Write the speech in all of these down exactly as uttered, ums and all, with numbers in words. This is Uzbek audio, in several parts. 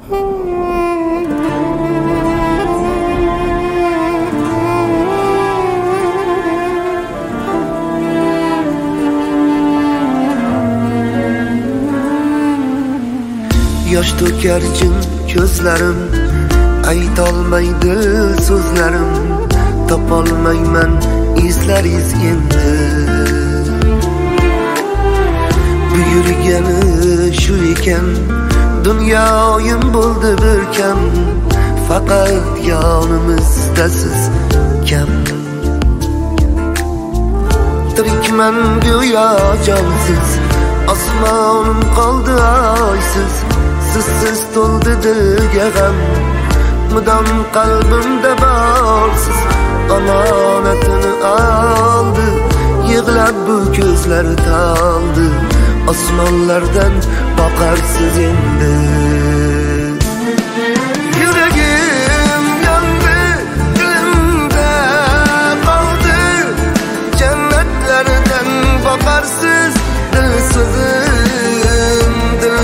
Yosh to'kar jin ko'zlarim, aytolmaydi so'zlarim, topolmayman izlariz endi. Buyurgani shu ekan, dunyoyim bo'ldi bir kam, faqat yonimizda siz kam. Tirikman go'yo jonsiz, osmonim qoldi oysiz, sizsiz to'ldi dilga g'am, mudom qalbimda borsiz. Omonatini oldi, yig'lab bu ko'zlar toldi, osmonlardan boqarsiz endi. Yuragim yondi, dilimda qoldi, jannatlardan boqarsiz, dil so'zim, dil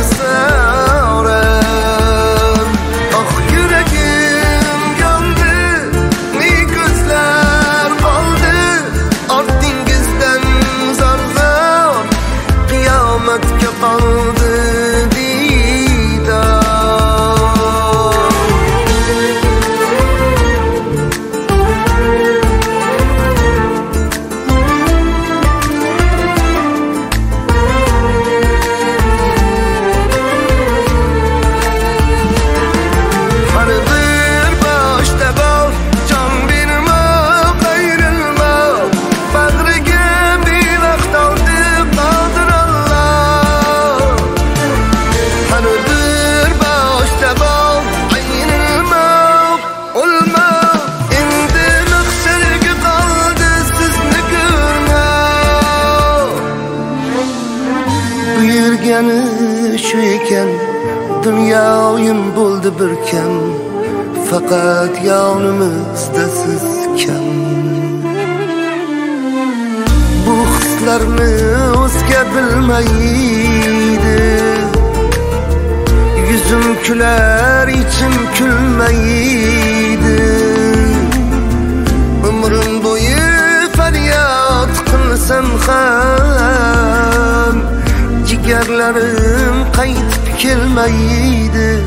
so'ram. Oh yuragim yondi, ne ko'zlar qoldi, ortingizdan zor-zor, qiyomatga qoldi diydor. Buyurgani shu ekan, dunyoyim bo'ldi bir kam, faqat yonimizda siz kam. Bu hislarni o'zga bilmaydi, yuzim kular, ichim kulmaydi. Umrim bo'yi faryod qilsam ham, jigarlarim qaytib kelmaydi.